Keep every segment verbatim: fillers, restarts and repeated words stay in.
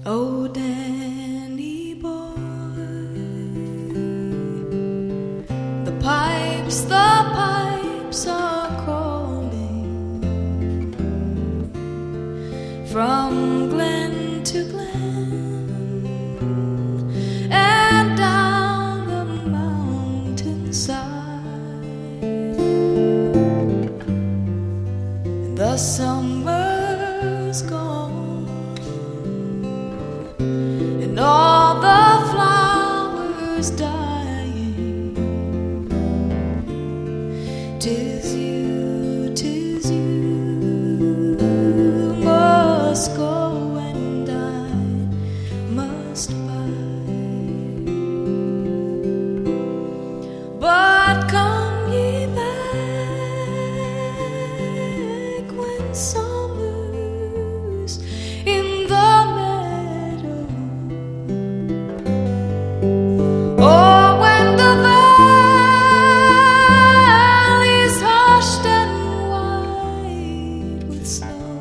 Oh, Danny boy, the pipes, the pipes are calling from glen to glen and down the mountainside. The summer's gone and all the flowers dying. 'Tis you, 'tis you must go and I must bide. But come ye back when summer's in the meadow, or when the valley's hushed and white with snow.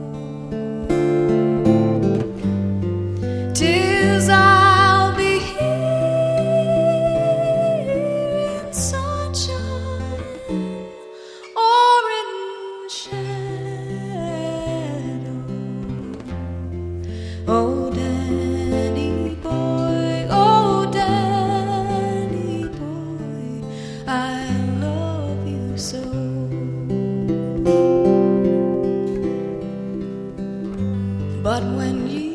'Tis I'll be here in sunshine or in shadow. Oh, Danny boy, oh, Danny boy, I love you so. But when you